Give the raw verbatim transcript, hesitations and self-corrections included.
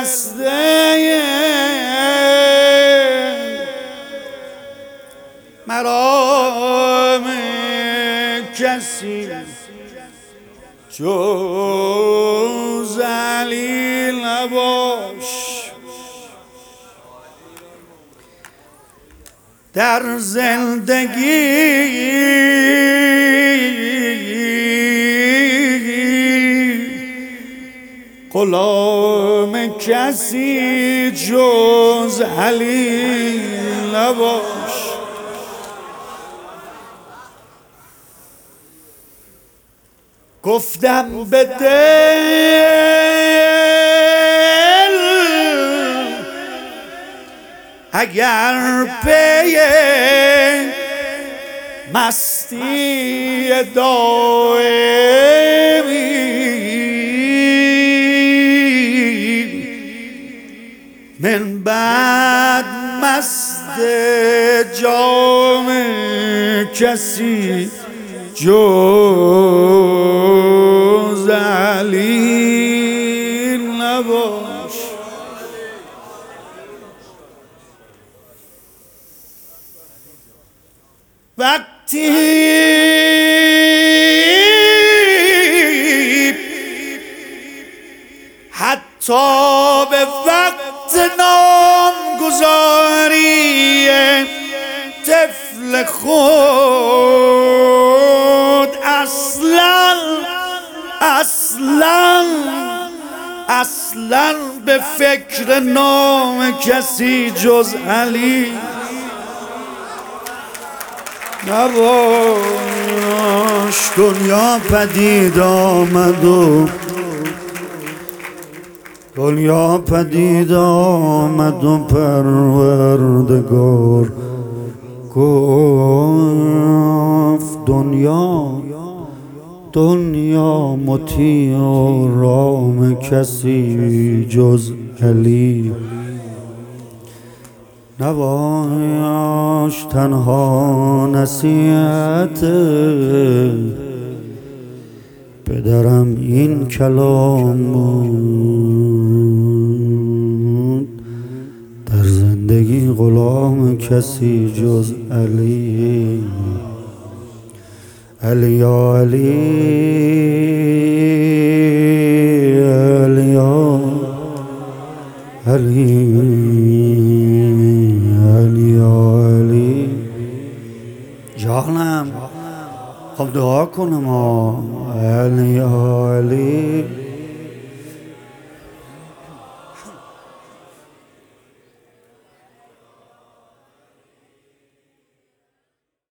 بسته مرام کسی جز علی نباش. در زندگی غلام کسی جز علی نباش. گفتم به دل اگر پی مستی دائمی من بعد مست جام کسی جز علی نباش. وقتی حتی به وقت نامگذاری طفل خود اصلا اصلا اصلا به فکر نام کسی جز علی نباش. دنیا پدید آمد و دنیا پدید آمد و پروردگار گفت دنیا دنیا مطیع و رام کسی جز علی نباش. تنها نصیحت پدرم این کلام بود، در زندگی غلام کسی جز علی. علی یا علی علی یا علی علی یا علی. جانم خب دعا کنم علی یا علی